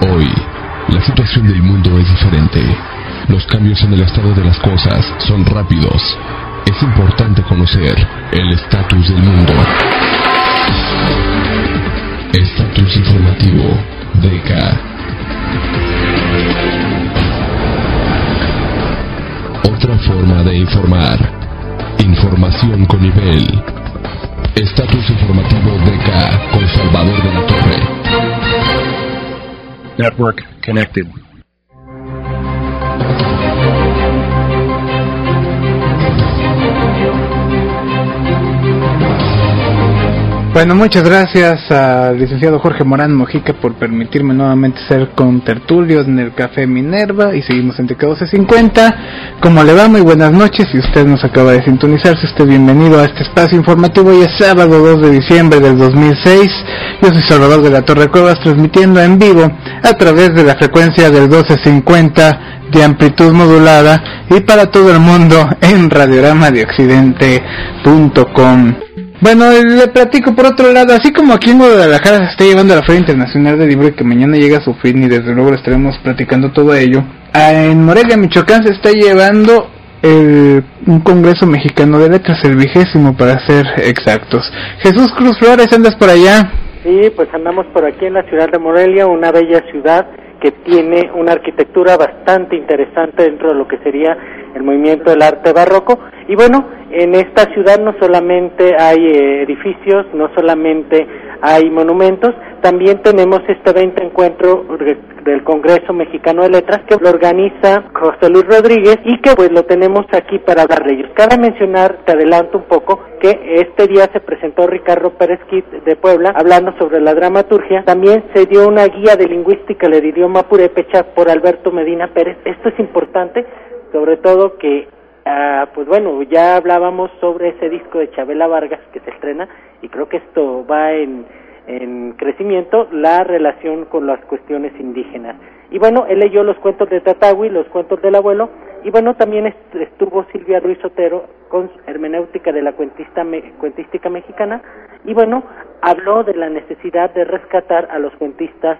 Hoy, la situación del mundo es diferente. Los cambios en el estado de las cosas son rápidos. Es importante conocer el estatus del mundo. Estatus informativo DK. Otra forma de informar. Información con nivel. Estatus informativo DK con Salvador de la Torre. Network connected. Bueno, muchas gracias al licenciado Jorge Morán Mojica por permitirme nuevamente ser contertulio en el Café Minerva, y seguimos en TK1250. ¿Cómo le va? Muy buenas noches. Si usted nos acaba de sintonizar, si usted bienvenido a este espacio informativo. Hoy es sábado 2 de diciembre del 2006. Yo soy Salvador de la Torre Cuevas, transmitiendo en vivo a través de la frecuencia del 1250 de amplitud modulada y para todo el mundo en radiogramadiooccidente.com. Bueno, le platico por otro lado, así como aquí en Guadalajara se está llevando a la Feria Internacional del Libro, que mañana llega a su fin y desde luego le estaremos platicando todo ello, en Morelia, Michoacán, se está llevando un Congreso Mexicano de Letras, el 20º para ser exactos. Jesús Cruz Flores, ¿andas por allá? Sí, pues andamos por aquí en la ciudad de Morelia, una bella ciudad que tiene una arquitectura bastante interesante dentro de lo que sería el movimiento del arte barroco. Y bueno, en esta ciudad no solamente hay edificios, no solamente hay monumentos, también tenemos este 20 encuentro del Congreso Mexicano de Letras, que lo organiza José Luis Rodríguez y que pues lo tenemos aquí para hablar de ellos. Cabe mencionar, te adelanto un poco, que este día se presentó Ricardo Pérez Kit de Puebla hablando sobre la dramaturgia. También se dio una guía de lingüística del idioma purépecha por Alberto Medina Pérez. Esto es importante, sobre todo que pues bueno, ya hablábamos sobre ese disco de Chabela Vargas que se estrena, y creo que esto va en crecimiento, la relación con las cuestiones indígenas. Y bueno, él leyó los cuentos de Tatawi, los cuentos del abuelo, y bueno, también estuvo Silvia Ruiz Otero con hermenéutica de la cuentística mexicana, y bueno, habló de la necesidad de rescatar a los cuentistas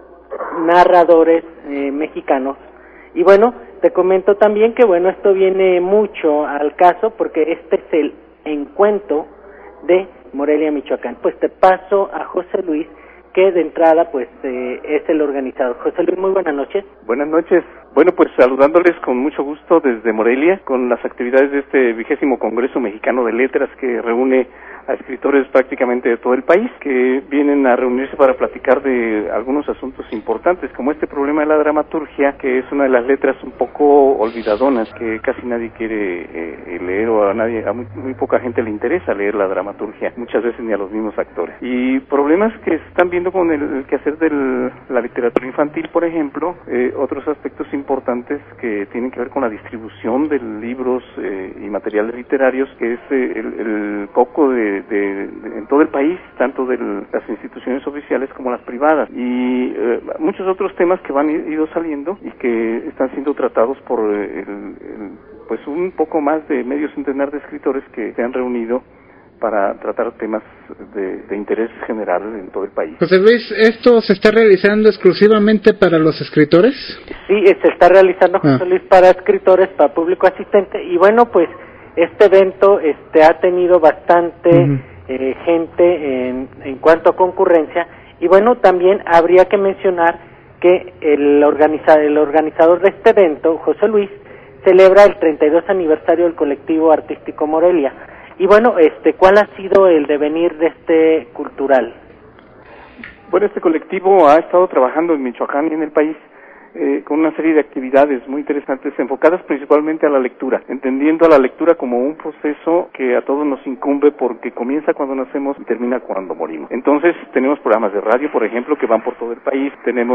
narradores mexicanos. Y bueno, te comento también que bueno, esto viene mucho al caso porque este es el encuentro de Morelia, Michoacán. Pues te paso a José Luis, que de entrada pues es el organizador. José Luis, muy buenas noches. Buenas noches. Bueno, pues saludándoles con mucho gusto desde Morelia, con las actividades de este 20º Congreso Mexicano de Letras, que reúne a escritores prácticamente de todo el país, que vienen a reunirse para platicar de algunos asuntos importantes, como este problema de la dramaturgia, que es una de las letras un poco olvidadonas, que casi nadie quiere leer, o a muy poca gente le interesa leer la dramaturgia, muchas veces ni a los mismos actores. Y problemas que se están viendo con el quehacer de la literatura infantil, por ejemplo, otros aspectos importantes que tienen que ver con la distribución de libros y materiales literarios, que es el coco en todo el país, tanto de las instituciones oficiales como las privadas, y muchos otros temas que van ido saliendo y que están siendo tratados por pues un poco más de medio centenar de escritores que se han reunido para tratar temas de interés general en todo el país. José Luis, ¿esto se está realizando exclusivamente para los escritores? Sí, se está realizando, José Luis, para escritores, para público asistente, y bueno, pues este evento ha tenido bastante gente en cuanto a concurrencia, y bueno, también habría que mencionar que el organizador de este evento, José Luis, celebra el 32 aniversario del colectivo artístico Morelia. Y bueno, ¿cuál ha sido el devenir de este cultural? Bueno, este colectivo ha estado trabajando en Michoacán y en el país con una serie de actividades muy interesantes enfocadas principalmente a la lectura, entendiendo a la lectura como un proceso que a todos nos incumbe porque comienza cuando nacemos y termina cuando morimos. Entonces tenemos programas de radio, por ejemplo, que van por todo el país, tenemos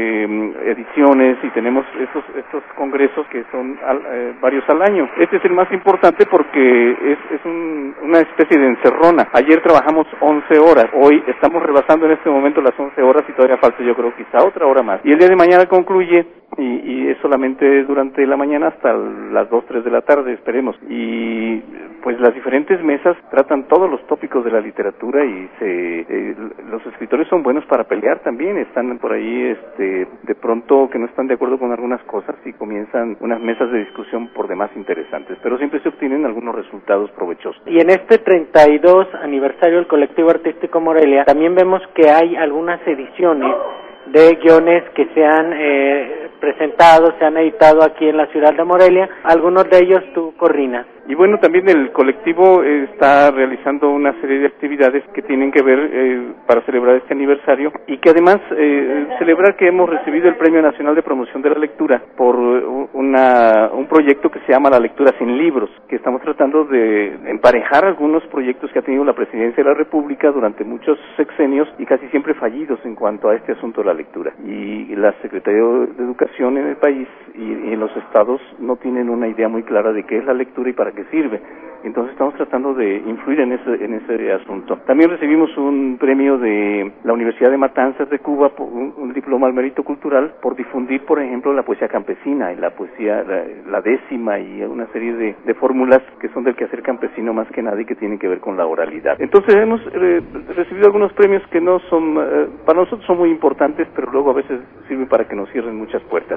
ediciones y tenemos estos congresos que son varios al año. Este es el más importante porque es una especie de encerrona. Ayer trabajamos 11 horas, hoy estamos rebasando en este momento las 11 horas y todavía falta, yo creo, quizá otra hora más. Y el día de mañana concluye disminuye y es solamente durante la mañana hasta las 2, 3 de la tarde, esperemos. Y pues las diferentes mesas tratan todos los tópicos de la literatura y los escritores son buenos para pelear también. Están por ahí de pronto que no están de acuerdo con algunas cosas y comienzan unas mesas de discusión por demás interesantes, pero siempre se obtienen algunos resultados provechosos. Y en este 32 aniversario del Colectivo Artístico Morelia también vemos que hay algunas ediciones de guiones que se han presentado, se han editado aquí en la ciudad de Morelia, algunos de ellos tú coordinas. Y bueno, también el colectivo está realizando una serie de actividades que tienen que ver para celebrar este aniversario y que además celebrar que hemos recibido el Premio Nacional de Promoción de la Lectura por un proyecto que se llama La Lectura sin Libros, que estamos tratando de emparejar algunos proyectos que ha tenido la Presidencia de la República durante muchos sexenios y casi siempre fallidos en cuanto a este asunto de la lectura. Y la Secretaría de Educación en el país y en los estados no tienen una idea muy clara de qué es la lectura y para qué sirve. Entonces estamos tratando de influir en ese asunto. También recibimos un premio de la Universidad de Matanzas de Cuba, un diploma al mérito cultural, por difundir, por ejemplo, la poesía campesina y la poesía, la décima y una serie de fórmulas que son del quehacer campesino más que nada y que tienen que ver con la oralidad. Entonces hemos recibido algunos premios que no son, para nosotros son muy importantes, pero luego a veces sirven para que nos cierren muchas puertas.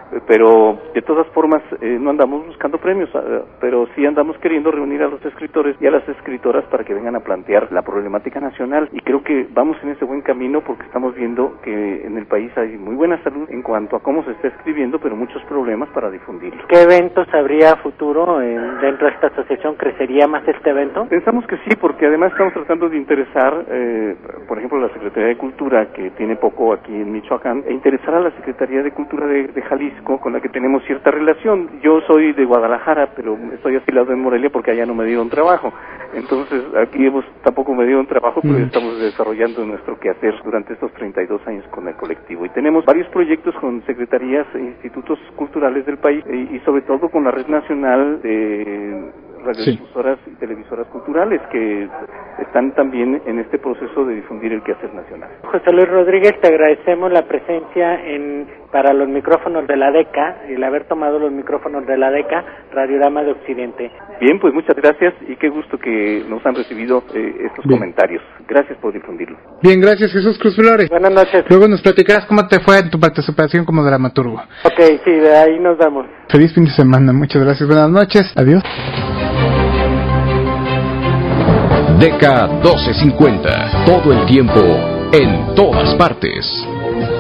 Pero de todas formas no andamos buscando premios, pero sí andamos queriendo reunir a los escritores y a las escritoras para que vengan a plantear la problemática nacional, y creo que vamos en ese buen camino porque estamos viendo que en el país hay muy buena salud en cuanto a cómo se está escribiendo, pero muchos problemas para difundirlo. ¿Qué eventos habría a futuro dentro de esta asociación? ¿Crecería más este evento? Pensamos que sí, porque además estamos tratando de interesar, por ejemplo, la Secretaría de Cultura, que tiene poco aquí en Michoacán, e interesar a la Secretaría de Cultura de Jalisco, con la que tenemos cierta relación. Yo soy de Guadalajara, pero estoy afiliado en Morelia porque allá no me dieron trabajo. Entonces, aquí tampoco me dieron trabajo, pero estamos desarrollando nuestro quehacer durante estos 32 años con el colectivo. Y tenemos varios proyectos con secretarías e institutos culturales del país y sobre todo con la Red Nacional de radiodifusoras y televisoras culturales que están también en este proceso de difundir el quehacer nacional. José Luis Rodríguez, te agradecemos la presencia para los micrófonos de la DECA, el haber tomado los micrófonos de la DECA, Radiorama de Occidente. Bien, pues muchas gracias y qué gusto que nos han recibido estos comentarios. Gracias por difundirlo. Bien, gracias Jesús Cruz Flores. Buenas noches. Luego nos platicarás cómo te fue en tu participación como dramaturgo. Ok, sí, de ahí nos vamos. Feliz fin de semana, muchas gracias, buenas noches, adiós. DECA 1250, todo el tiempo, en todas partes.